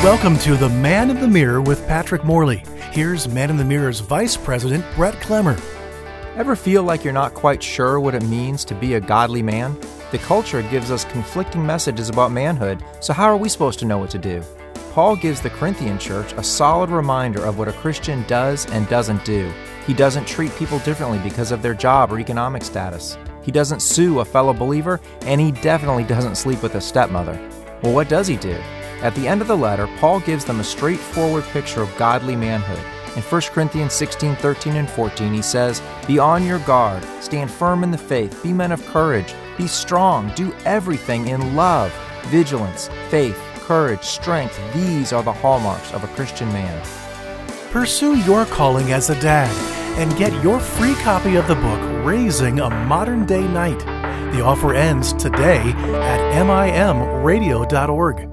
Welcome to The Man in the Mirror with Patrick Morley. Here's Man in the Mirror's Vice President, Brett Clemmer. Ever feel like you're not quite sure what it means to be a godly man? The culture gives us conflicting messages about manhood, so how are we supposed to know what to do? Paul gives the Corinthian church a solid reminder of what a Christian does and doesn't do. He doesn't treat people differently because of their job or economic status. He doesn't sue a fellow believer, and he definitely doesn't sleep with a stepmother. Well, what does he do? At the end of the letter, Paul gives them a straightforward picture of godly manhood. In 1 Corinthians 16, 13, and 14, he says, "Be on your guard, stand firm in the faith, be men of courage, be strong, do everything in love, vigilance, faith, courage, strength. These are the hallmarks of a Christian man." Pursue your calling as a dad and get your free copy of the book, Raising a Modern Day Knight. The offer ends today at mimradio.org.